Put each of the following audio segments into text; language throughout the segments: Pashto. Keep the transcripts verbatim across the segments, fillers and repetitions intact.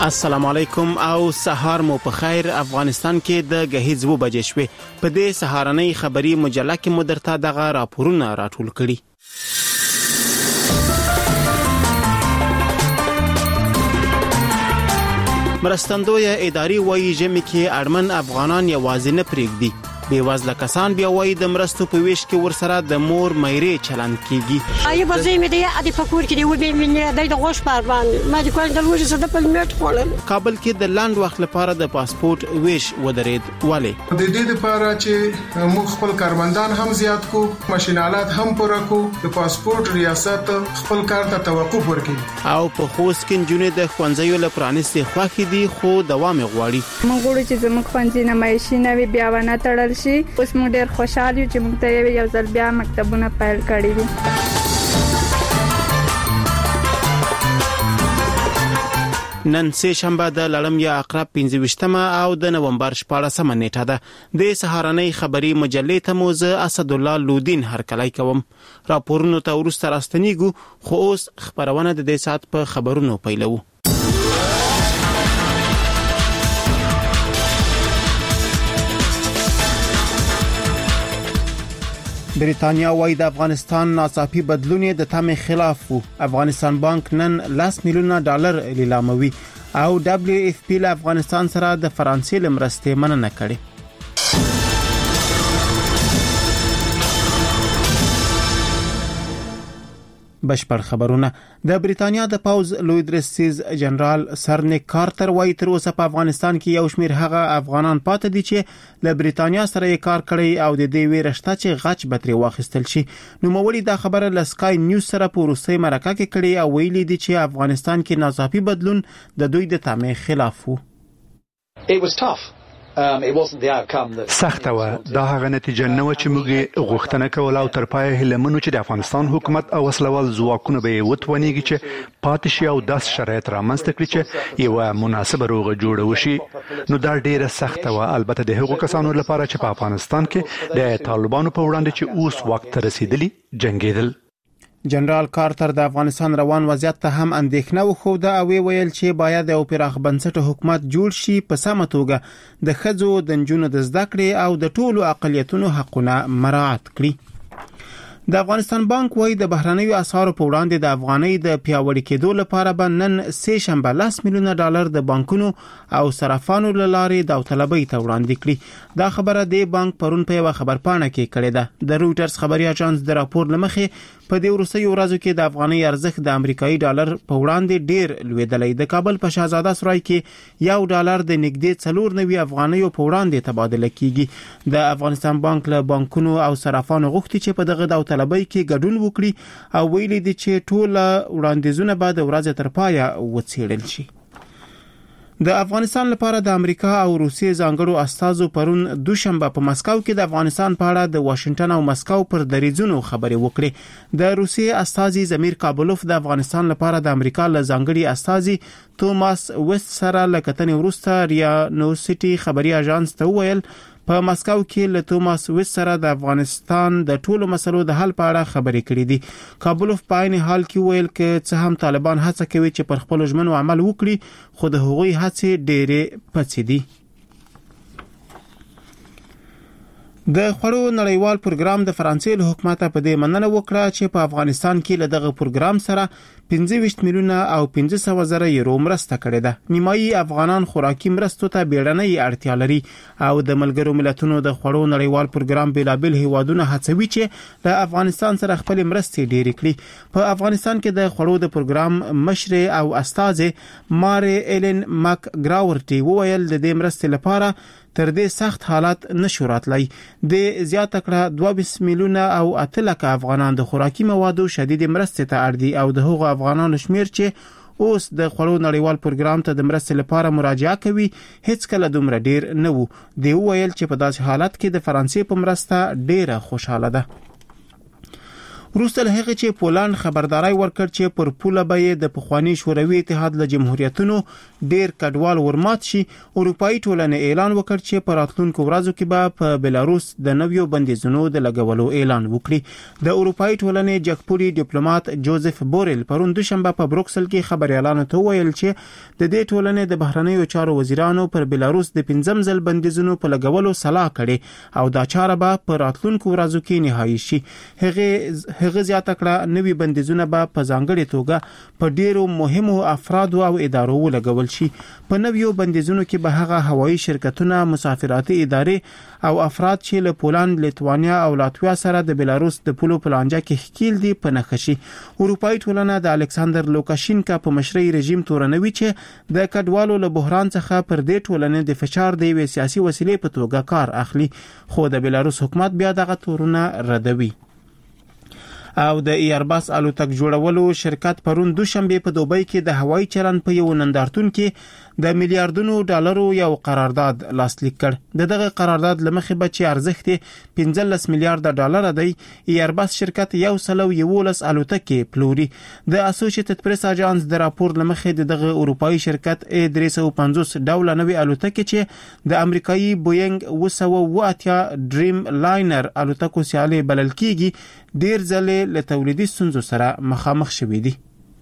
السلام علیکم او سهار مو په خیر. افغانستان کې د غهیز و بجې شوې. په دې سهارنۍ خبري مجله کې مو درته دغه راپورونه راټول کړي. مرستندوی اداري وایي ژمي کې اړمن افغانان یوازې نه پرېږدي. بیوازله کسان بیا وایي د مرستو په ویش کې ورسره د مور مېرې چلند کیږي. آیا به زه مې د ادي فکر کې دی و به مې د غوښ پر باندې ما د کوم د لوجه سره په میټ خولل. کابل کې د لاند وخت لپاره د پاسپورت ویش ودرېد. ولی د دې لپاره چې موږ خپل کارمندان هم زیات کو، ماشینالات هم پوره کو، د پاسپورت ریاست خپل کار ته توقف ورکړي. او په خوست کې جنې د خوانځیو لپاره نسي خوخي دي خو دوام غواړي. موږ غواړو چې زموږ خوانځي نمایشي نوي بیا ونه تړل شي. اوس موږ ډېر خوشاله یو چې موږ ته یو ځل بیا مکتبونه پیل کړي دي. نن سه شنبه د لړم یا عقرب پنځه ویشتمه او د نومبر شپاړسمه نیټه ده. د سهارنۍ خبري مجلې ته موزه اسد الله لودین هرکلی کوم. راپورونو ته ورسته راستنیږو خو اوس خبرونه د دې سات په خبرونو پیلو. بریتانیا وايي د افغانستان ناڅاپي بدلون د تمې خلاف وو. افغانستان بانک نن لس میلیونه ډالر لیلاموي او دبليو اف پی له افغانستان سره د فرانسې لمرستې مننه کړې. بشپړ خبرونه. د بریتانیا د پاوز لوی درستیز جنرال سر نیک کارتر وايي تر اوسه په افغانستان کې یو شمیر هغه افغانان پاتې دي چې له بریتانیا سره یې کار کړی او د دې ویرشته چې غچ بتري واخیستل شي. نو مولي دا خبره ل سکای نیوز سره په روسي مرکه کې کړي او ویلي دي چې افغانستان کې ناڅاپي بدلون د دوی د تمې خلاف وو. It was tough. Um, it wasn't the outcome that سخت و دا هغه نتیجه نه و چې موږ غوښتنه کوله او تر پای هلمنو چې د افغانستان حکومت او وسلوال ځواکونه به وتونیږي چې پاتې شي او داس شرایط رامنځته کړي چې یو مناسبه روغه جوړه وشي. نو دا ډیره سخت و. البته د هغو کسانو لپاره چې په افغانستان کې د طالبانو په وړاندې چې اوس وخت رسیدلی جنگیدل. جنرال کارتر د افغانستان روان وضعیت ته هم اندېښنه وښوده او ویل چې باید یو پراخ بنسټه حکومت جوړ شي په سمه توګه د ښځو د نجونو د زده کړې او د ټولو اقلیتونو حقونه مراعات کړي. د افغانستان بانک وايي د بهرنیو اسعارو په وړاندې د افغانۍ د پیاوړي کېدو لپاره به نن سه شنبه لس میلیونه ډالر د بانکونو او صرافانو له لارې داوطلبۍ ته وړاندې کړي. دا خبره د بانک پرون په یو خبرپاڼه کې کړې ده. د رويټرز خبري اژانس د راپور لمخې په دې وروستیو ورځو کې د افغانۍ ارزښت د امریکایي ډالر په وړاندې ډیر لویدلی. د کابل په شاهزاده سرای کې یو ډالر د نږدې څلور نوي افغانیو په وړاندې تبادله کیږي. د افغانستان بانک له بانکونو او صرافانو غوښتي چې په دغه داوطلبۍ کې ګډون وکړي او ویلي دي چې ټول وړاندیزونه به د ورځې تر پایه وڅېړل شي. د افغانستان لپاره د امریکا او روسیې ځانګړو استازو پرون دوشنبه په مسکو کې د افغانستان په اړه د واشنگټن او مسکو پر دریځونو خبرې وکړې. د روسیې استازي زمیر کابلوف د افغانستان لپاره د امریکا له ځانګړي استازي توماس وست سره لکتنې وروسته ریا نوسټي خبري اژانس ته وویل په مسکو کې له توماس وست سره د افغانستان د ټولو مسلو د حل په اړه خبرې کړې دي. کابلوف په عین حال کې ویل چې څه هم طالبان هڅه کوي چې پر خپل ژمنو عمل وکړي خو د هغوی هڅې ډېرې پڅې دي. د خړو نړیوال پروګرام د فرانسې له حکومت په دې مننه وکړه چې په افغانستان کې له دغه پروګرام سره پنځه ویشت میلیونه او پنځه سوه زره یورو مرسته کړې ده. نیمایي افغانان خوراکي مرستو ته بیړنۍ اړتیا لري او د ملګرو ملتونو د خړو نړیوال پروګرام بلابل هیوادونه هڅوي چې له افغانستان سره خپل مرستې ډېرې کړي. په افغانستان کې د خړو د پروګرام مشر او استاد ماري ایلن ماک گراورټي وویل د دې مرستې لپاره تر دې سخت حالات نشو راتلی. د زیاته کړه دوه میلیونه او اته لکه افغانان د خوراکي موادو شدید مرستې ته اړ دي او د هغو افغانانو شمیر چې اوس د خړو نړیوال پروګرام ته د مرستې لپاره مراجعه کوي هیڅ کله دومره ډیر نه وو. دی ویل چې په داسې حالت کې د فرانسې په مرسته ډیره خوشاله ده. وروسته له هغه چې پولند خبرداري ورکړ چې پر پوله به د پخوانی شوروي اتحاد له جمهوریتونو ډیر کډوال ورمات شي، اروپאי ټولنې اعلان وکړ چې په راتلونکو ورځو کې به په بلاروس د نویو بندیزونو د لګولو اعلان وکړي. د اروپאי ټولنې جګپوري ډیپلوماټ جوزف بورل پرون دوشنبه په بروکسل کې خبريالانو ته ویل چې د دې ټولنې د بهرنیو چارو وزیرانو پر بلاروس د پنځم ځل بندیزونو په لګولو صلاح کړي او دا چاره به په راتلونکو ورځو کې نهایی شي. هغه هغه زیاته کړه نوي بندیزونه به په ځانګړي توګه په ډیرو مهمو افرادو او ادارو ولګول شي. په نویو بندیزونو کې به هغه هوایي شرکتونه، مسافراتي ادارې او افراد چې له پولند، لیتوانیا او لاتویا سره د بلاروس د پولو پلانجا کې ښکیل دي په نښه شي. اروپאי ټولنه د الکساندر لوکاشینکا په مشرۍ رژیم تورنوي چې د کډوالو له بحران څخه پر دې ټولنې د فشار د یوې سیاسي وسیلې په توګه کار اخلي، خو د بلاروس حکومت بیا دغه تورونه ردوي. او د ایرباس الوتک جوړولو شرکت پرون دوشنبه په دوبۍ کې د هوایي چلن په یو نندارتون کې د میلیارډونو ډالرو یو قرارداد لاسلیک کړ. د دغه قرارداد لمخې به چې ارزښت پنځلس میلیارډ ډالر دی، ایرباس شرکت یو سلو یولس الوتکې پلوري. د اسوسییټډ پریس اژانس د راپور لمخې د دغه اروپאי شرکت ا درې سوه پنځوس ډوله نوې الوتکې چې د امریکایي بوینګ اوه سوه اوه اتیا ډریم لاینر الوتکو سیالي بلل کیږي ډیر ځله له تولیدي ستونزو سره مخامخ شوې دي.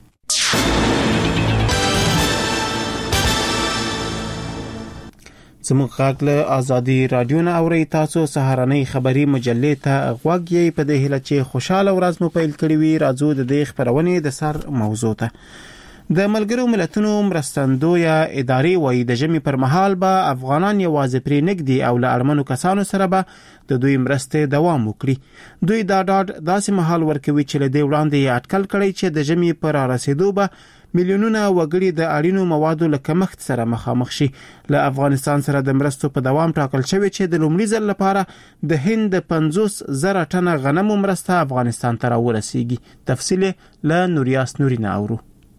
زموږ غږ له ازادي رادیو نه اوري. تاسو سهارنۍ خبری مجلې ته غوږ یې په دې هیله چې خوشاله ورځ مو پیل کړی وي. راځو د دې خبرونې د سر موضوع ته. د ملګرو ملتونو مرستندوی ادارې وایي د ژمي پر مهال به افغانان یوازې پرې نګدي او له اړمنو کسانو سره به د دوی مرستې دوام وکړي. دوی دا ډاډ داسې مهال ورکوي چې له دې وړاندې یې اټکل کړی چې د ژمي پر رسیدو به میلیونونه وګړي د اړینو موادو له کمښت سره مخامخ شي. له افغانستان سره د مرستو په دوام ټاکل شوی چې د لومړي ځل لپاره د هند د پنځوس زره ټنه غنمو مرسته افغانستان ته راورسیږي. تفصیل له نوریاس نورینه اورو.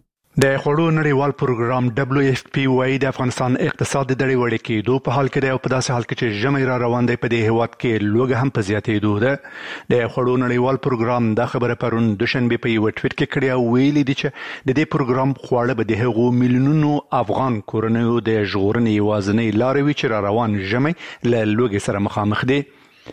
د خوړو نړیوال پروګرام دبليو اف پی وايي د افغانستان اقتصاد د دړې وړې کېدو په حال کې دی او په داسې حال کې چې ژمي را روان دی په دې هیواد کې لوږه هم په زیاتېدو ده. د خوړو نړیوال پروګرام دا خبره پرون دوشنبه په یو ټویټ کې کړې او ویلي دي چې د دې پروګرام خواړه به د هغو میلیونونو افغان کورنیو د ژغورنې یوازینۍ لارې وي چې را روان ژمي له لوږې سره مخامخ دي.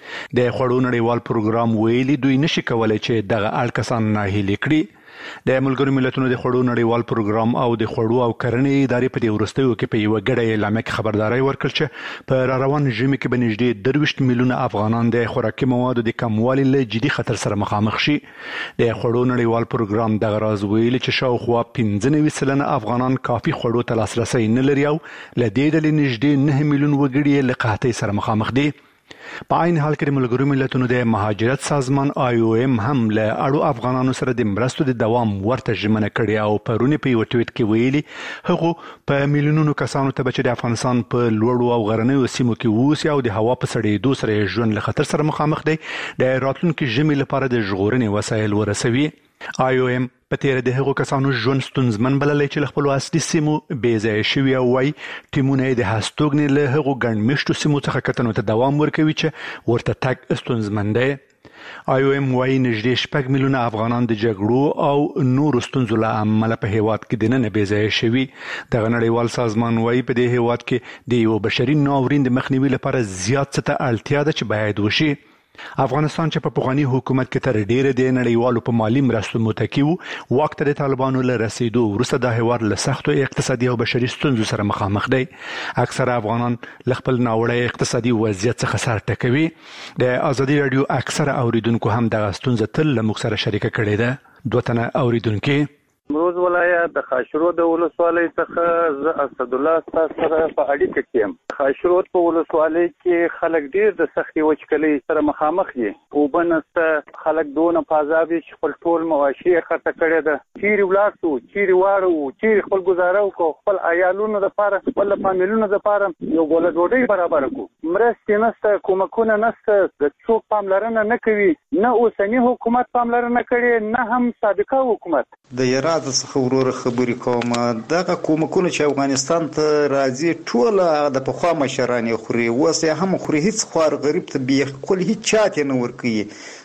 د خوړو نړیوال پروګرام ویلي دوی نشي کولای چې دغه اړ کسان ناهیلي کړي. د ملګرو ملتونو د خوړو نړیوال پروګرام او د خوړو او کرنې ادارې په دې وروستیو کې په یو غړې اعلامیه کې خبرداري ورکړه چې په را روان ژمي کې به نږدې درویشت میلیونه افغانان د خوراکي موادو د کموالي له جدي خطر سره مخامخ شي. د خوړو نړیوال پروګرام دغه راز ویلي چې شاوخوا پنځه نوي سلنه افغانان کافي خوړو ته لاسرسي نه لري او له دې ډلې نږدې نه میلیون وګړي له قحطۍ سره مخامخ دي. په عین حال کې د ملګرو ملتونو د مهاجرت سازمان آی او ایم هم له اړو افغانانو سره د مرستو د دوام ورته ژمنه کړې او پرونی په یو ټویټ کې ویلي هغه په میلیونونو کسانو ته چې د افغانستان په لوړو او غرنیو سیمو کې اوسي او د هوا په سړېدو سره ژوند له خطر سره مخامخ دي د راتلونکي ژمي لپاره د ژغورنې وسایل ورسوي. آی او ایم په تیر د هغو کسانو ژوند ستونزمن بللی چې له خپلو اصلي سیمو بې ځایه شوي او وایي ټیمونه یې د هستوګنې له هغو ګڼ مېشتو سیمو څخه کتنو ته دوام ورکوي چې ورته تګ ستونزمن دی. آی او ایم وایي نږدې شپږ میلیونه افغانان د جګړو او نورو ستونزو له امله په هیواد کې دننه بې ځایه شوي. دغه نړیوال سازمان وایي په دې هیواد کې د یو بشري ناورین د مخنیوي لپاره زیات څه ته اړتیا ده چې باید وشي. افغانستان چې په پخوانی حکومت کې تر ډیره د نړیوالو په مالی مرستو متکی وو، وخت د طالبانو له رسیدو وروسته د هیواد له سختو اقتصادي او بشري ستونزو سره مخامخ دی. اکثره افغانان له خپل ناوړه اقتصادي وضعیت څخه سر ټکوي. د ازادي رادیو اکثره اوریدونکو هم دغه ستونزه تل له موږ سره شریکه کړې ده. دوه تنه اوریدونکو امروز ولایت د خاشرود ولسوالۍ څخه زه اسد الله تاسو سره په اړیکه کې یم. خاشرود په ولسوالۍ کې خلک ډیر د سختي وچکلۍ سره مخامخ دي او بنسته خلک دونه پازابي چې خپل ټول مواشي خرڅ کړي ده. چیرې ولاړو چیرې واړو چیرې خپل گزاره وکړو، خپل عیالونو لپاره خپل فامیلونو لپاره یو ګوله ډوډۍ برابر کړو. مرستې نشته، کومکونه نشته، د څوک پاملرنه نه کوي، نه اوسنی حکومت پاملرنه کړي نه هم سابقه حکومت. د یرا د څخه وروره خبرې کوم دغه کومکونه چې افغانستان ته راځي ټول د پخوا مشران یې خوري، اوس یې هم خوري، هیڅ خوار غریب ته بالکل هیڅ چاته نه ورکوي.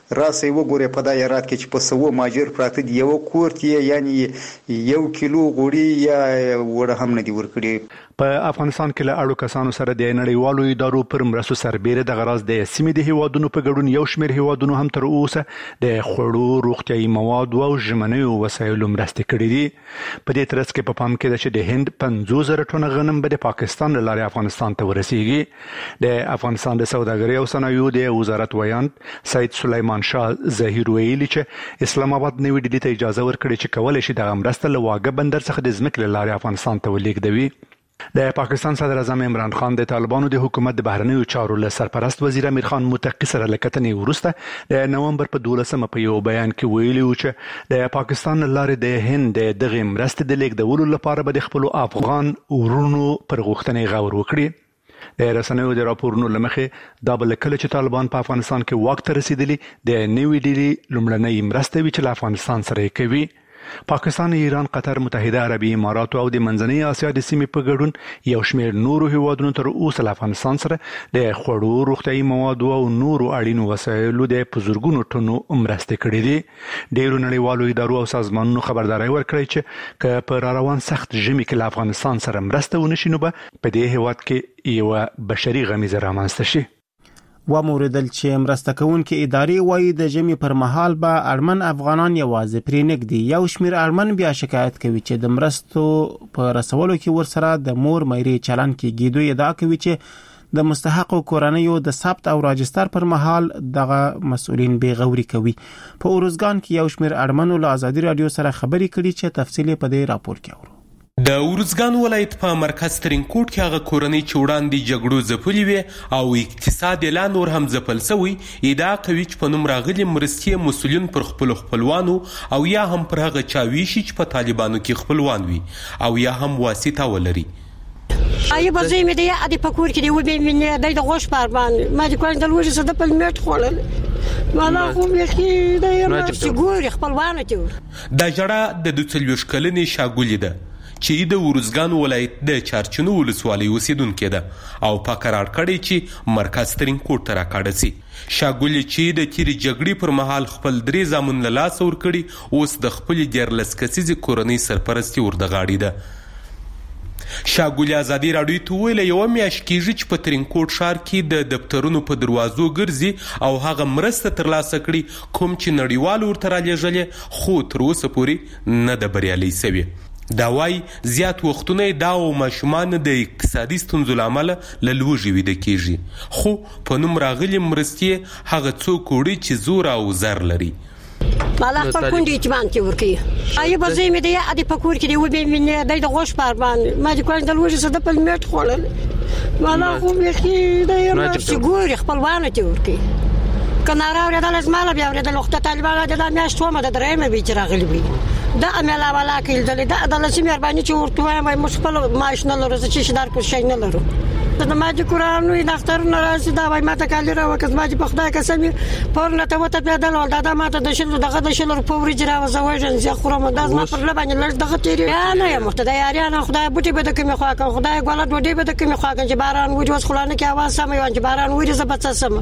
راسي وګوره په دایرات کې چې په سوو ماجر پراته دی یو کورت یعنی یو کیلو غوړي یا وړه هم نه دی ورکړي. په افغانستان کې له اړو کسانو سره د نړیوالو ادارو پر مرستو سربېره د غراض د سیمې د هیوادونو په ګډون یو شمېر هیوادونو هم تر اوسه د خوړو روغتیايي مواد او ژمنیو وسایلو مرستې کړې دي. په دې ترڅ کې په پام کې ده چې د هند پنځوس زره ټنه غنم به د پاکستان له لارې افغانستان ته ورسیږي. د افغانستان د سوداګرۍ او صنایعو د وزارت ویان سید سلیمان شاه ظهیر ویلي چې اسلام آباد نوې ډیلي ته اجازه ورکړي چې کولای شي د مرسته له واګه بندر څخه د ځمکې له لارې افغانستان ته ولېږدوي. د پاکستان صدر اعظم عمران خان د طالبانو د حکومت د بهرنیو چارو له سرپرست وزیر امیر خان متقی سره لکتنې وروسته د نومبر په دولسمه په یو بیان کې ویلي و چې د پاکستان لارې د هند دغه مرستې د لیږدولو لپاره به د خپل افغان ورونو پر غوښتنې غور وکړي. د رسنیو د راپورونو لمخې دا بل کله چې طالبان په افغانستان کې واک ته رسیدلی د نیوی ډیلی لومړنۍ مرستې وی چې افغانستان سره کوي. پاکستان، ایران، قطر، متحده عربي امارات او د منځنۍ اسیا د سیمې په ګډون یو شمېر نورو هیوادونو تر اوسه له افغانستان سره د خوړو روغتیايي موادو او نورو اړینو وسایلو د بزرګونو ټنو مرستې کړې دي. ډېرو نړیوالو ادارو او سازمانونو خبرداري ورکړې چې که په روان سخت ژمي کې له افغانستان سره مرسته ونشي نو به په دې هیواد کې یو بشري غمیزه رامنځته شي. و موردل چې مرسته کوونکې ادارې وایي د ژمي پر مهال به اړمن افغانان یوازې پرې نږدي. یو شمېر اړمن بیا شکایت کوي چې د مرستو په رسولو کې ورسره د مور مېرې چلن کېږي. دوی ادعا کوي چې د مستحقو کورنیو د ثبت او راجستر پر مهال دغه مسؤلین بې غوري کوي. په اروزګان کې یو شمېر اړمنو له ازادي رادیو سره خبرې کړي چې تفصیل په دې راپور کې اورو. د ورزګان ولایت په مرکز ترینکوټ کې هغه کورنۍ چې وړاندې جګړو ځپلې وي او اقتصاد یې لا نور هم ځپل شوی ادعا کوي چې په نوم راغلي مرستې مسؤلین پر خپل خپلوانو او یا هم پر هغه چا ویشي چې په طالبانو کې خپلوان وي او یا هم واسطه ولري. آیا بازی می دی ادی پکور کې دی و به من د غوښ پر باندې ما د کوین د لوجه صد په میټ خورل مالا خو به کې د یو سګور خپلوان ته د جړه د دوڅلوش کلنې شاګولې ده چې د ورزګان ولایت د چارچنو ولسوالۍ اوسیدونکې ده او په قرار کړی چې مرکز ترینکوټ ته راکاږي سي. شاګولې چې د تیری جګړې پر مهال خپل درې زامن له لاس ور کړی اوس د خپل دیرلس کسیزې کورنۍ سرپرستی ورده غاړي ده. شاګولې ازادي راډیو ته ویل یو میاشت کېږي چې په ترینکوټ ښار کې د دفترونو په دروازو ګرځي او هغه مرسته ترلاسه کړي کوم چې نړیوال ورته رالیږلې خو تر اوسه پورې نه ده بریالۍ سوې. دا وای زیات وختونه دا او ماشومان د اقتصادي ستونزو لامل له لوږې ویده کېږي خو په نوم راغلي مرستې هغه څوک وړي چې زور او زر لري. مالا خپل کونډې چې باندې ورکي آیا بازی می دی ادی پکور کې دی و به من د غوښ پر باندې ما د کوین د لوجه صد په میټ خورل مالا خو به کې د یو سګور خپلوان ته ورکي کناره ورته د زماله بیا ورته د وخت طالبانو د میاشت و مده درېمه به چې راغلي وي دا عمله والا کې د د د لسی مهرباني چې ورته وایم مو خپل معاش نه لرو چې شدار کو شي نه لرو د ماجی قران وي دفتر نه راځي دا وای ماته کالی را وکز ماجی په خدای قسم پر نه ته وته پیدا ول دا ماته د شل دغه د شل په ورځ را وځوژن زه خورم دا ما پر لبانه لږ دغه تیری نه یم مخته د یاریان خدای بوټي به د کوم خوا کا خدای ګولت وډي به د کوم خوا کا چې باران وځي وس خلانه کې आवाज سم یو چې باران وځي زبط سم.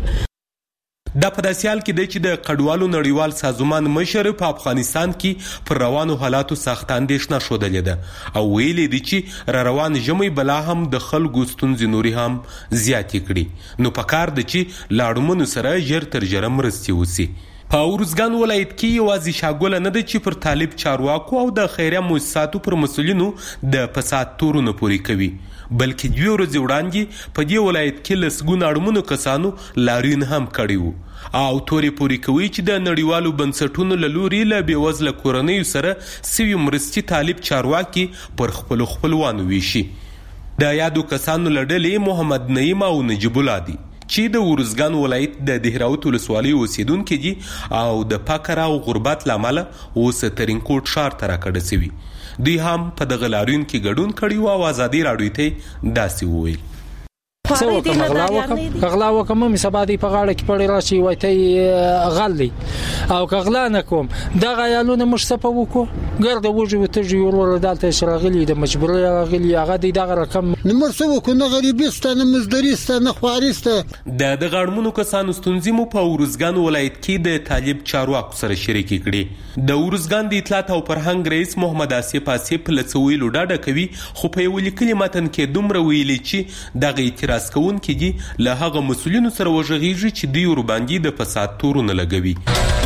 دا په داسې حال کې دی چې د کډوالو نړیوال سازمان مشر په افغانستان کې پر روانو حالاتو سخت اندېښنه ښودلې ده او ویلي دي چې را روان ژمی بلا هم د خلکو ستونزې نورې هم زیاتې کړي نو پکار ده چې له اړمنو سره ژر تر ژره مرستې وسي. په ورزګان ولایت کې یوازې شاګوله نه ده چې پر طالب چارواکو او د خیریه مؤسساتو پر مسؤلینو د فساد تورونه پورې کوي بلکې دوی ورځې وړاندې په دې ولایت کې لسګونه اړمنو کسانو لاریون هم کړی وو او تورې پورې کوي چې د نړیوالو بنسټونو له لوري له بېوزله کورنیو سره سوي مرستې طالب چارواکي پر خپلو خپلوانو ویشي. د یادو کسانو له ډلې محمد نعیم او نجیب الله دي چې د ورزګان ولایت د دهراوت ولسوالۍ اوسیدونکي دي او د فقر او غربت له امله اوس ترینکوټ ښار ته راکډه سوي. دوی هم په دغه لاریون کې ګډون کړی او ازادي راډیو ته داسې وویل څه وکم غلا وکم غلا وکم مې سبا دی په غاړه کې پړې راشي وای ته غلې او غلا نه کوم دا غیالونه مش صفه وکړو ګرد وجو ته جوړ ول دالته شراغلی د مجبوري راغلی هغه د دغه رقم نمرسو کو نه غریبستانه مزدریستانه خوارسته د د غړمنو کسانو ستونزې مو په ورزګان ولایت کې د طالب چارواکو سره شریک کړي د ورزګان د اطلاعات او فرهنګ رئیس محمد آصف آصف لڅویلو ډاډه کوي خو په یو لیکلي متن کې دومره ویلي چې دغه اعتراض کوونکي دي له هغه مسؤلینو سره وژغېږي چې دوی ور باندې د فساد تورونه لګوي.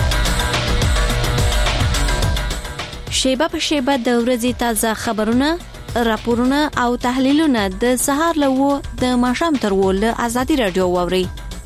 شیبه په شیبه د ورځې تازه خبرونه، راپورونه او تحلیلونه د سهار له و د ماښام تر و له ازادي رادیو واوري.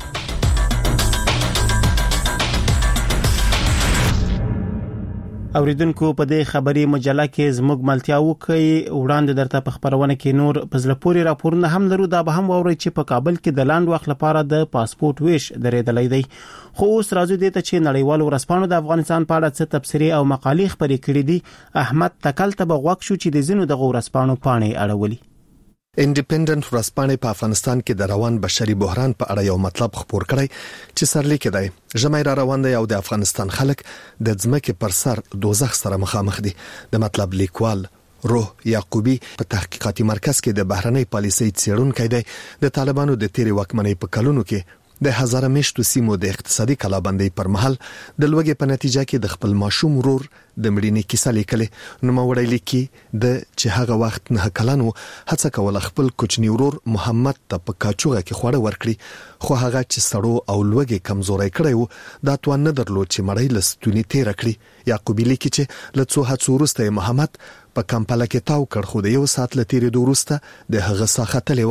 اوریدونکو په دې خبري مجله کې زموږ ملتیا وکي وړاندې درته په خبرونه کې نور پزله پوری راپورونه هم لرو. دا به هم ووري چې په کابل کې د لاند وخت لپاره د پاسپورت ویش درېدلې دی. خو اوس راځو دې ته چې نړیوال ورسپانو د افغانستان په اړه څه تبصرې او مقالې خبرې کړې دي. احمد تکل ته بغوښ شو چې د زینو د ورسپانو پاڼې اړولي. انډیپندنت ورسپانې په افغانستان کې د روان بشري بحران په اړه یو مطلب خبر کړی چې سرلیک دی. ژمای را روان دی او د افغانستان خلک د ځمکې پر سر دوزخ سره مخامخ دي. د مطلب لیکوال روح یعقوبی په تحقیقاتي مرکز کې د بهرنۍ پالیسۍ څېړونکی دی. د طالبانو د تیری واکمنۍ په کلونو کې د هزاره میشتو سیمو د اقتصادي کلابندۍ پر مهال د لوږې په نتیجه کې د خپل ماشوم ورور د مړینې کیسه لیکلې. نو موړی لیکي د چې هغه وخت نه کلنو هڅه کوله خپل کوچنی ورور محمد ته په کاچوغه کې خوړه ورکړي، خو هغه چې سړو او لوږې کمزوري کړی وو دا توان نه درلود چې مړی لستونی تیر کړي. یعقوبی لیکي چې لڅو هڅو وروسته محمد په کمپالا کې تاو کړ، خو د یو ساعت لتیری وروسته د هغه ساختلې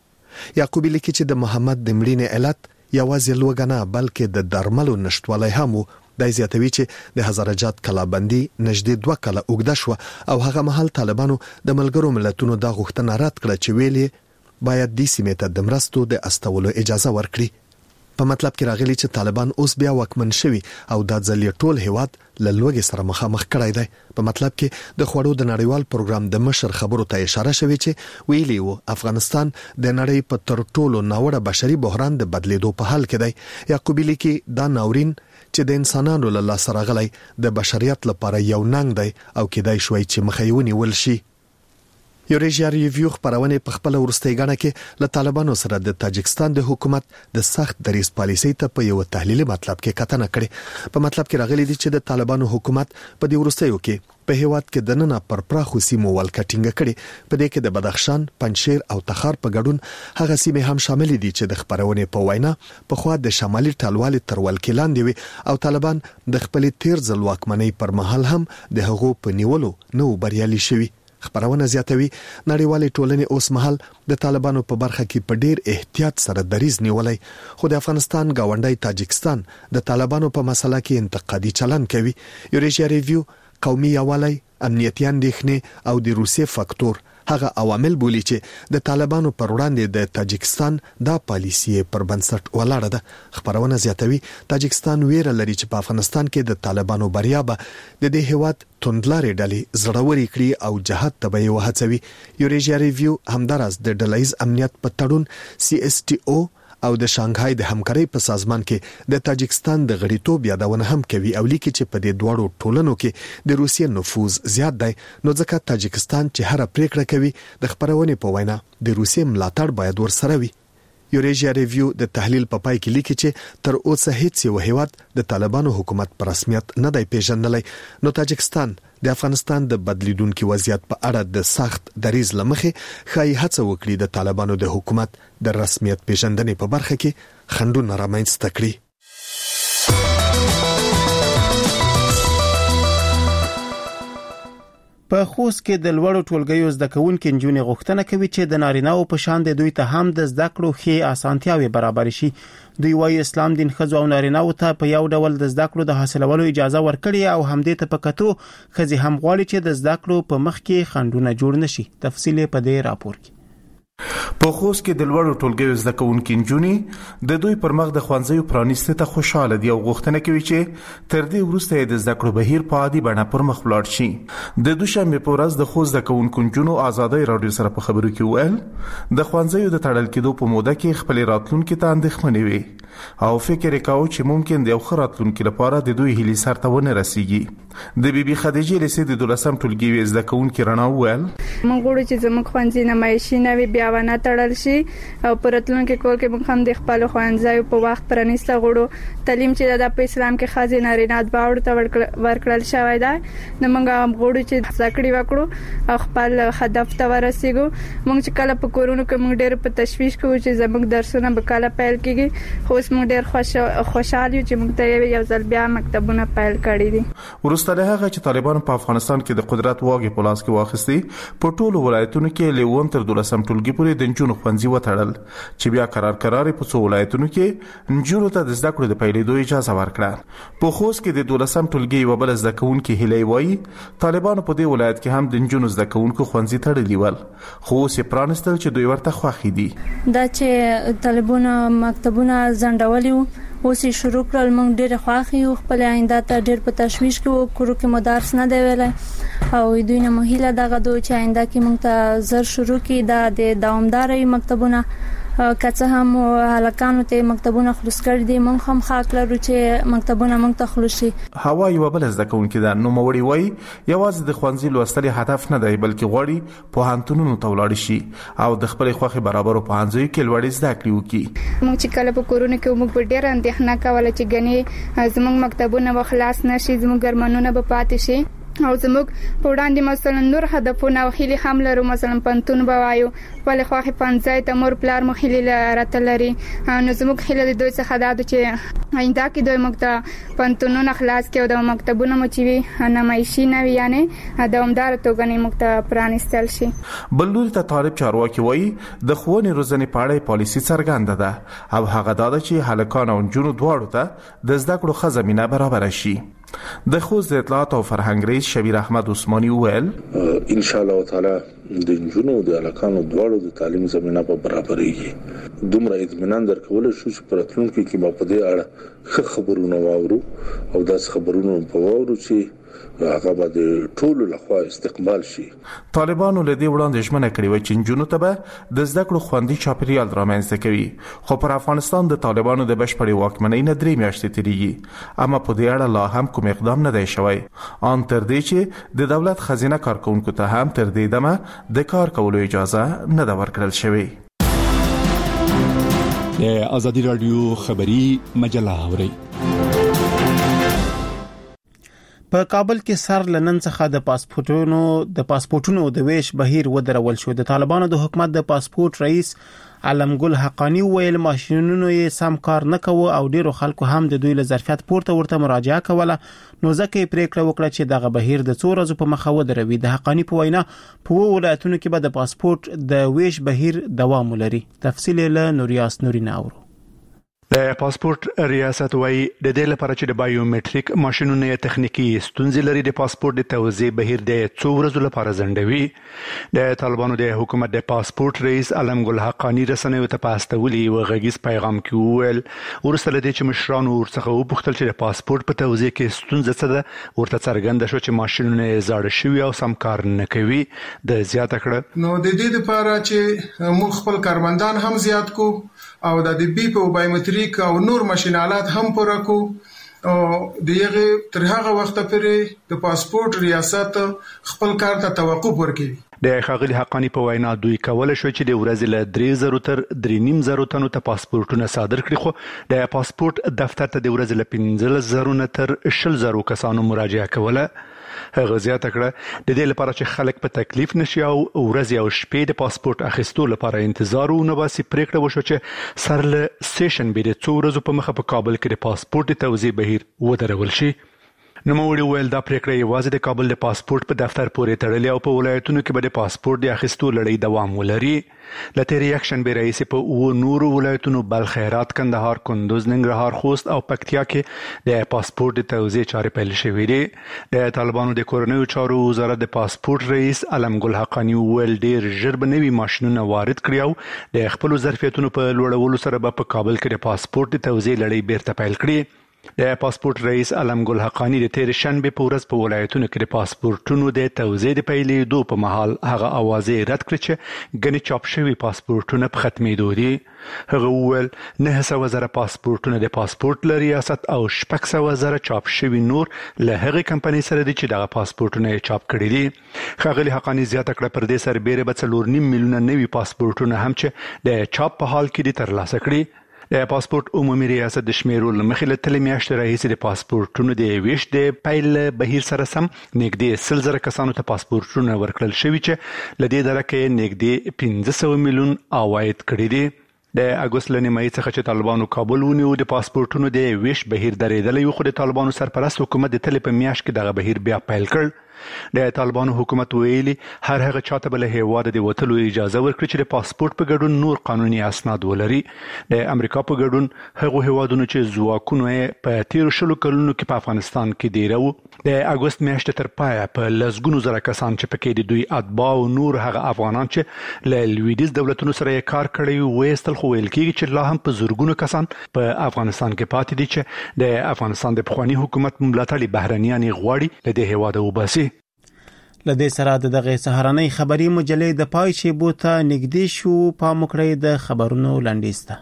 و. یعقوبی لیکي چې د محمد د مړینې علت یوازې لوږه نه بلکې د درملو نشټوالی هم و. د زیاتوي چې د هزاره جات کلابندي نږدې دوه کاله اوږده شو او هغه مهال طالبانو د ملګرو ملتونو د غوښتنه رد کړه چې ویلي باید د سیمې ته د مرستو د استولو اجازه ورکړي. په مطلب کې راغلي چې طالبان اوس بیا واکمن شوي او د ځلې ټول هیواد له لوږې سره مخامخ کړی دی. په مطلب کې د خوړو د نړیوال پروګرام د مشر خبرو ته اشاره شوې چې ویلي وو افغانستان د نړۍ په تر ټولو ناوړه بشري بحران د بدلیدو په حال کې دی. یعقوبی لیکي دا ناورین چې د انسانانو له لاسه راغلی د بشریت لپاره یو ننګ دی او کېدای شوی چې مخه یې ونیول شي. یوریشیا ریویو خبرونه په خپل ورستۍ غاڼه کې له طالبانو سره د تاجکستان د حکومت د سخت دریز پالیسۍ ته په یو تحلیلي مطلب کې کتنه کړې. په مطلب کې راغلي دي چې د طالبانو حکومت په دې ورستیو کې په هیواد کې د نن پر پراخو سیمو ولکټینګ کړي. په دې کې د بدخشان، پنجشیر او تخار په ګډون هغه سیمې هم شامل دي چې د خبرونه په وینا په خوا د شمالي ټلوالي تر ولکې لاندې وي او طالبان د خپل تیر ځل واکمنۍ پر مهال هم د هغو په نیولو نو بریالي شوي. خبرونه زیاتوي نړیوالې ټولنې اوس مهال د طالبانو په برخه کې په ډیر احتیاط سره دریز نیولای، خو د افغانستان گاونډي تاجکستان د طالبانو په مسله کې انتقادي چلن کوي. یوریشیا ریویو قومي یووالی، امنیتي اندېښنې او د روسي فاکتور هغه عوامل بولی چې د طالبانو پر وړاندې د تاجکستان دا پالیسي پر بنسټ ولاړه ده. خبرونه زیاتوي تاجکستان ویره لري چې په افغانستان کې د طالبانو بریا به د دې هیواد توندلارې ډلې زړوري کړي او جهاد ته به وهڅوي. یوریشیا ریویو همدارس د ډلهیز امنیت په تړون سی اس ټي او او د شانګهای د همکارۍ په سازمان کې د تاجکستان د غړیتوب یادونه هم کوي او لیکي چې په دې دوړو ټولنو کې د روسیې نفوذ زیات دی، نو ځکه تاجکستان چې هر پریکړه کوي د خبرونه په وینا د روسیې ملاتړ باید ورسره وي. یوریشیا ریویو د تحلیل په پای کې لیکي چې تر اوسه هیڅ یو هیواد د طالبانو حکومت پر رسمیت نه دی پیژندلی، نو تاجکستان د افغانستان د بدلیدونکو وضعیت په اړه د سخت دریز لمخې خای هڅه وکړي د طالبانو د حکومت د رسمیت پیژندنې په برخه کې خنډونه رامنځته کړي. په خوست کې د لوړو ټولګیو زده کوونکو نجونې غوښتنه کوي چې د نارینه‌و په شان د دوی ته هم د زده کړو ښې اسانتیاوې برابر شي. دوی وايي اسلام دین ښځو او نارینه‌و ته په یو ډول د زده کړو د حاصلولو اجازه ورکړي او همدې ته په کتو ښځې هم غواړي چې د زده کړو په مخ کې خنډونه جوړ نشي. تفصیل په دې راپور کې. په خوست کې د لوړو ټولګیو زده کوونکي نجونې د دوی پر مخ د ښوونځیو پرانیستو ته خوشاله دي او غوښتنه کوي چې تر دې وروسته د زده کړو بهیر په عادي بڼه پر مخ ولاړ شي. د دوشنبه په ورځ د خوست د کوونکو نجونو ازادۍ راډیو سره په خبرو کې وویل د ښوونځیو د تړل کېدو په موده کې خپل راتلونکي ته اندېښمنې وي او فکر وکاو چې ممکن د یو ښه راتلونکي لپاره د دوی هیلې سرته ونه رسیږي. د بیبي خدیجې لیسې د دولسم ټولګي زده کوونکي رڼا وویل موږ غواړو چې زموږ ښوونځي نمایشي نوي بیا ونه تړل شي او په راتلونکي کال کې موږ هم د خپل ښوونځیو په وخت پرانیسته غواړو. تعلیم چې د په اسلام کې ښځې نارینه دواړو ته ورکړل شوی دی نو موږ هم غواړو چې زده کړې وکړو او خپل هدف ته ورسیږو. موږ چې کله په کورونو کې موږ ډېر په تشویش کوو چې زموږ درسونه به کله پیل کیږي خو اوس موږ ډېر خوشحال یو چې موږ ته یو ځل بیا مکتبونه پیل کړي دي. وروسته له هغه چې طالبانو په افغانستان کې د قدرت واګې په لاس کې واخیستي په ټولو ولایتونو کې له اووم تر دولسم ټولګي پورې د نجونو ښوونځي وتړل چې بیا قرار قرار په څو ولایتونو کې نجونو ته د زده کړو د پیلېدو اجازه ورکړه. په خوست کې د دولسم ټولګي یو بل زده کوونکي هیلې وایي طالبانو په دې ولایت کې هم د نجونو زده کوونکو ښوونځي تړلي ول خو اوس یې پرانستل چې دوی ورته خوښ دي. دا چې طالبانو مکتبونه ځنډولي وو اوس یې شروع کړل موږ ډېر خوښ یو خپل آینده ته ډېر په تشویش کې وو کورو کې مدارس نه دی ویلای او دوی نه مهیله دغه دوی چې آینده کې موږ ته زر شروع کې دا د دوامداري مکتبونه کڅه هم هلکانو ته مکتبونه خلاص کړی دي موږ هم خاک لرو چې مکتبونه موږ ته خلاص شي. هوا یو بل زده کوونکي دا نو موري وای یوازې د ښوونځي لوستل هدف نه دی بلکې غوړي په هانتونو ته ولاړ شي او د خپل خوخي برابرو په هانځي کې لوړ زده کړی وکي. موږ چې کله په کورونه کې موږ په ډېر اندېښنه کوله چې غني زموږ مکتبونه وخلاص نشي زموږ ګرمانونه به پاتې شي او زموږ په وړاندې مثلا نور هدفونه او هیلې هم لرو مثلا پنتون به وایو ولې خوخي پنځای ته مور پلار مو هیلې راته لري نو زموږ هیله د دوی څخه دا چې آینده کې دوی موږ ته پنتونونه خلاص کړي او د مکتبونو مو چې وي نمایشي نه وي یعنی دوامدار توګه نه موږ ته پرانیستل شي. بلور ته طالب چارواکي وایي د ښوونې روزنې په اړه پالیسي څرګنده ده او هغه دا چې هلکان او نجونو دواړو ته د زده کړو ښه زمینه برابر شي. د خوست د اطلاعات او فرهنګ رئیس شبیر احمد عثماني وویل ان شاء الله تعالی د نجونو د هلکانو دواړو د تعلیم زمينه په برابرېږي. دومره اطمینان درکول شو چې پراتلونکو کې په دې اړه ښه خبرونه واورو او داس خبرونه په واورو چې هغه به ټول لخوا استقبال شي. طالبانو له دې وړاندې ژمنه کړې و چې نجونو ته به د زده کړو خوندي چاپیریال رامنځته کوي خو پر افغانستان د طالبانو د بشپړې واکمنۍ نه درې میاشتې تیریږي اما په دې اړه لا هم کوم اقدام نه دی شوی ان تر دې چې د دولت خزینه کارکونکو ته هم تر دې دمه د کار کولو اجازه نه ده ورکړل شوې. د ازادي رادیو خبری مجله اوري په کابل کې سر لنن څخه د پاسپورتونو د پاسپورتونو د ویش بهیر ودرول شو. د طالبانو د حکومت د پاسپورت رئیس علمګل حقانی ویل ماشينونو یې سم کار نه کوي او ډیرو خلکو هم د دوی له ظرفیت پورته ورته مراجعه کوله نو ځکه پریکړه وکړه چې دغه بهیر د څو ورځې په مخه ودروي. د حقانی په وینا په ولایتونو کې به د پاسپورت د ویش بهیر دوام ولري. تفصیل له نوریاس نوري ناورو. د پاسپورت ریاست وایي د دې لپاره چې د بایومټریک ماشينونو یې تخنیکی ستونزې لري د پاسپورت د توزیع بهیر د څو ورځې لپاره ځنډوي. د طالبانو د حکومت د پاسپورت رئیس علمګل حقانی رسنیو ته پاستولي و غږیز پیغام کې وویل ورسره د چې مشرانو ورڅخه وپوښتل چې د پاسپورت په توزیع کې ستونزه څه ده ورته څرګنده شو چې ماشينونه یې زاړه شوي او سم کار نه کوي. د زیاته کړه نو د دې لپاره چې موږ خپل کارمندان هم زیات کو او د دې بي په بایومټریک او نور ماشينالات هم پوره کو او دغه تر هغه وخت پورې د پاسپورت ریاست خپل کار ته توقف ورکړي. د ښاغلي حقانی په وینا دوی کولای شو چې د ورځې له درې زره تر درې نیم زره تنو ته پاسپورتونه صادر کړي خو د پاسپورت دفتر ته د ورځې له پنځه زره تر شل زره کسانو مراجعه کوله. هغه زیاته کړه د دې لپاره چې خلک په تکلیف نشي او ورځ او شپې د پاسپورت اخیستو لپاره انتظار ونه باسي پریکړه وشو چې سر له سیشن به د څو ورځې په مخه په کابل کې د پاسپورت توزیع بهیر ودرول شي. نوموړي ویل دا پریکړه یوازې د کابل د پاسپورت په دفتر پورې تړلې او په ولایتونو کې به د پاسپورت د اخیستو لړۍ دوام ولري. له تېرې یکشنبې راهیسې په اووه نورو ولایتونو بلخ، هرات، کندهار، کندوز، ننګرهار، خوست او پکتیا کې د پاسپورت د توزیع چارې پیل شوې دي. د طالبانو د کورنیو چارو وزارت د پاسپورت رئیس علم ګل حقانی ویل ډیر ژر به نوي ماشینونه وارد کړي او د خپل ظرفیتونو په لوړولو سره به په کابل کې د پاسپورت د توزیع لړۍ بیرته پیل کړي. د پاسپورت رئیس علم ګل حقانی د تېرې شنبې په ورځ په ولایتونو کې د پاسپورتونو د توزیع د پیلېدو په مهال هغه اوازې رد کړې چې ګڼې چاپ شوي پاسپورتونه په ختمېدو دي. هغه وویل نهه سوه زره پاسپورتونه د پاسپورت له ریاست او شپږ سوه زره چاپ شوي نور له هغې کمپنۍ سره دي چې دغه پاسپورتونه یې چاپ کړي دي. ښاغلي حقانی زیاته کړه پر دې سربیره به څلور نیم میلیونه نوي پاسپورتونه هم چې د چاپ په حال کې دي ترلاسه کړي. د پاسپورت عمومي ریاست د شمیرو له مخې له تلې میاشتې راهیسې د پاسپورتونو د ویش د پیل بهیر سره سم نږدې سل زره کسانو ته پاسپورتونه ورکړل شوي چې له دې درکه یې نږدې پنځه سوه میلیون عواید کړي دي. د اګوست له نیمایي څخه چې طالبانو کابل ونیو د پاسپورتونو د ویش بهیر درېدلی و، خو د طالبانو سرپرست حکومت د تلې په میاشت کې دغه بهیر بیا پیل کړ. د طالبانو حکومت ویلي هر هغه چاته به له هیواده د وتلو اجازه ورکړي چې د پاسپورت په ګډون نور قانوني اسناد ولري. د امریکا په ګډون هغو هیوادونو چې ځواکونه یې په تیرو شلو کلونو کې په افغانستان کې دیره وو د اګوست میاشتې تر پایه په لسګونو زره کسان چې پکې د دوی اتباع او نور هغه افغانان چې له لویدیځ دولتونو سره یې کار کړی ویستل، خو ویل کېږي چې لا هم په زرګونو کسان په افغانستان کې پاتې دي چې د افغانستان د پخواني حکومت ملاتړي بهرنیان یې غواړي له دې هیواده وباسي. لدې سره د دغه سهارنۍ خبري مجلې د پای شیبو ته نږدې شو. پام وکړئ د خبرونو لنډیز ته.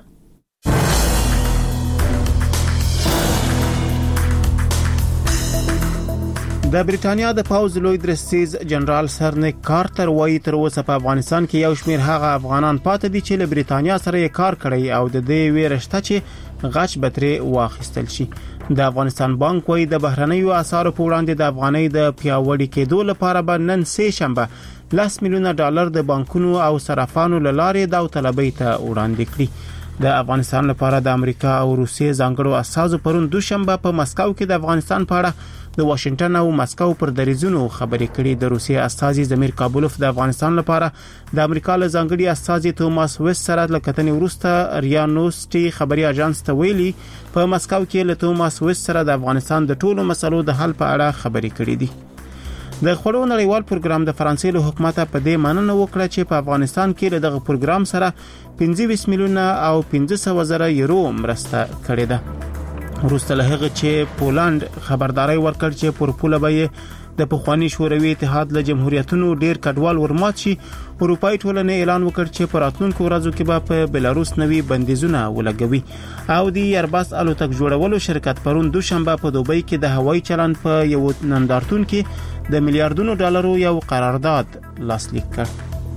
د بریټانیا د پوز لوی درستیز جنرال سر نیک کارتر وایي تر اوسه په افغانستان کې یو شمېر هغه افغانان پاتې دي چې له بریټانیا سره یې کار کړی او د دې ویره شته چې غچ به ترې واخیستل شي. د افغانستان بانک وایي د بهرنیو اسعارو په وړاندې د افغانۍ د پیاوړي کېدو لپاره به نن سه شنبه لس میلیونه ډالر د بانکونو او صرافانو له لارې داوطلبۍ ته وړاندې کړي. د افغانستان لپاره د امریکا او روسیې ځانګړو استازو پرون دوشنبه په مسکو کې د افغانستان په اړه د واشنگټن او مسکو پر دریزونو خبرې کړې. د روسیې استازي زمیر کابولوف د افغانستان لپاره د امریکا له ځانګړي استازي توماس ویس سره له کتنې وروسته ریانوسټي خبري اژانس ته ویلي په مسکو کې له توماس ویس سره د افغانستان د ټولو مسلو د حل په اړه خبرې کړې دي. د خړو نړیوال پروګرام د فرانسې له حکومت په دې مننه وکړه چې په افغانستان کې له دغه پروګرام سره پنځه ویشت میلیونه او پنځه سوه زره یورو مرسته کړې ده. وروسته له هغه چې پولند خبرداري ورکړ چې پر پوله به د پخوانی شوروي اتحاد له جمهوریتونو ډیر کډوال ورمات شي، اروپای ټولنې اعلان وکړ چې په راتلونکو ورځو کې به په بلاروس نوي بندیزونه ولګوي. او د ایرباس الوتک جوړولو شرکت پرون دوشنبه په دوبۍ کې د هوایي چلند په یو نندارتون کې د میلیارډونو ډالرو یو قرارداد لاسلیک کړ.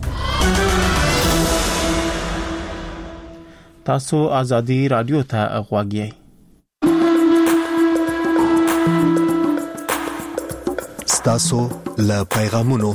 تاسو ازادي رادیو ته غواړئ. تاسو له پیغامونو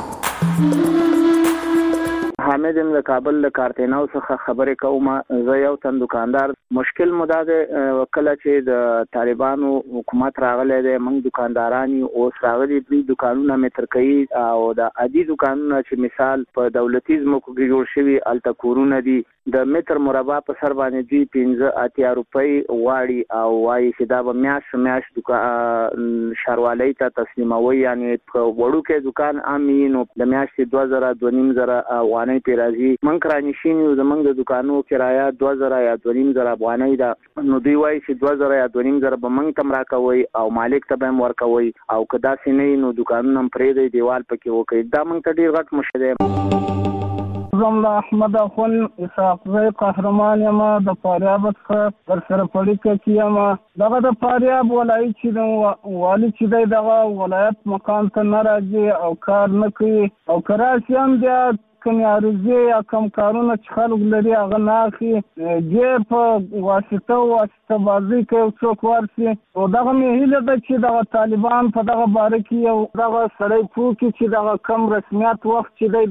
حامد ام له کابل له کارتیناو څخه خبرې کوم. زه یو تن دکاندار، مشکل مدا ده وکړه چې د طالبانو حکومت راغلی دی، موږ دکانداران اوس راغلي دي دکانونه متر کوي او د عادي دکانونه چې مثال په دولتي ځمکو کې جوړ شوي الته کورونه دي د متر مربع په سر باندې دوی پنځه اتیا روپۍ واړي او وایي چې دا به میاشت میاشت ښاروالۍ ته تسلیموي، یعنې په وړوکی دکان امي نو د میاشتې دوه زره دوه نیم زره افغانۍ پرې راځي. موږ رانشین یو، زموږ د دکانو کرایه دوه زره یا دوه نیم زره افغانۍ ده، نو دوی وایي چې دوه زره یا دوه نیم زره به موږ ته هم راکوئ او مالک ته به هم ورکوئ او که داسې نه وي نو دکانونه هم پرېږدئ دیوال پکې وکړئ. دا موږ ته ډېر غټ مشکل دی. زملا احمد اخون اسحاق زی قهرمان یم د فاریاب څخه در سره پړی کې یم. دغه د فاریاب ولایت چې د والی چې دی دغه ولایت مقام ته نه راځي او کار نه کوي او که راشي هم بیا کوم عارضې یا کوم کارونه چې خلک لري هغه نه اخلي، جې په واسطه واسطه بازي کوي څوک ورسي. او دغه مې هیله ده چې دغه طالبان په دغه باره کې یو دغه سړی پوه کړي چې دغه کم رسمیت وخت چې دی د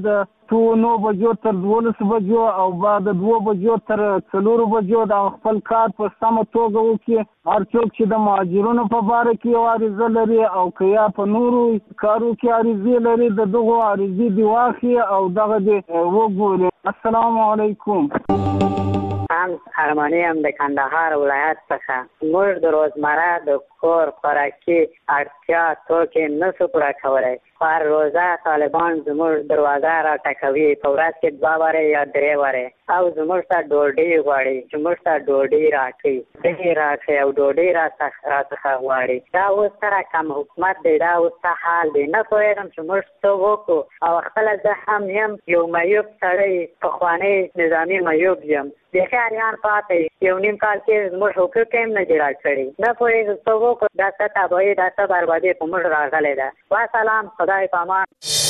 تو نو بجو تر دولس بجو او بعد دو بجو تر څلور بجو د خپل کار په سم توګه وکړي. هر څوک چې د مهاجرونو په باره کې عریضه لري او کیا په نورو کارو کې عریضه لري د دغه عریضې دی واخی او دغه دی وګوري. السلام علیکم. هم ارمانی هم د کندهار ولایت څخه موږ د روزمره د کور خوراکي اړتیا توکې نشو پوره کولی. هر روزه طالبان زموږ دروازه را ټکوي په ورځ کې دوه وارې یا درې وارې او زموږ ته ډوډۍ غواړي چې موږ ته ډوډۍ راکړي دهې راکړي او ډوډۍ راڅخه غواړي. دا اوس سره کم حکومت دی، دا اوس څه حال دی نه پوهېږم چې موږ څه وکړو. او خپله زه هم یم یو معیوب سړی، پخوانی نظامي معیوب یم، بیخي اریان پاتې یو نیم کال کې زموږ حقوق هم نه دي راکړي. نه پوهېږم څه وکړو. دا څه تباهي دا څه بربادي په موږ راغلی ده. وسلام، خدای پامان.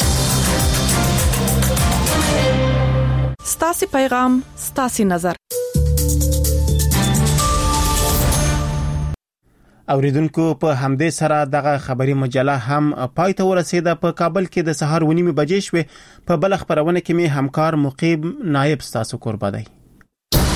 ستاسو پیغام ستاسو نظر. اوریدونکو په همدې سره دغه خبري مجله هم پای ته ورسیده. په کابل کې د سهار ونیمه بجې شوې. په بل خبرونه کې می همکار مقیم نائب ستاسو قربا دی.